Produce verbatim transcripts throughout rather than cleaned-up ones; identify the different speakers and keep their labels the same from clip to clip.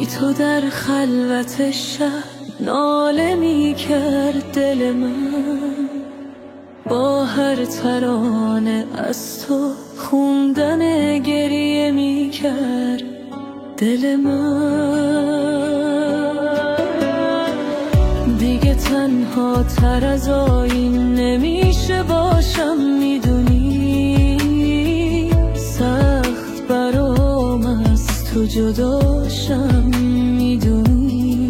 Speaker 1: بی تو در خلوت شب ناله می کرد دل من، با هر ترانه از تو خوندن گریه می کرد دل من. دیگه تنها تر از آیین نمیشه باشم، میدونی سخت برام از تو جداشم، میدونی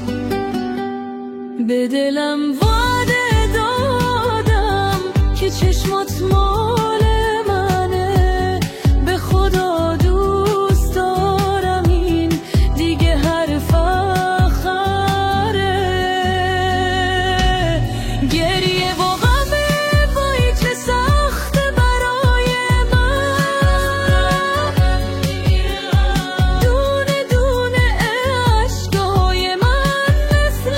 Speaker 1: به دلم وعده دادم که چشمات مال منه، به خدا دوست دارم این دیگه حرف آخره. گریه و غمه وای چه سخته برای من، دونه دونه اشکای من مثل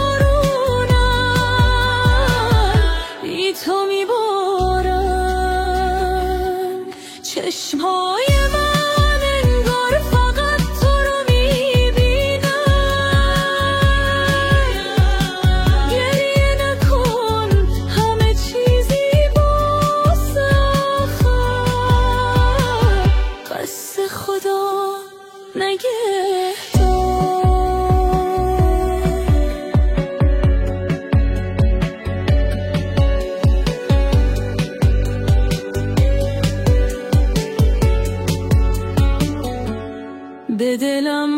Speaker 1: بارونن بی تو میبارن چشمهای من، انگار فقط تو رو میبینن. گریه نکن همه چیزی باسه آخر، قصد خدا نگهدار. به دلم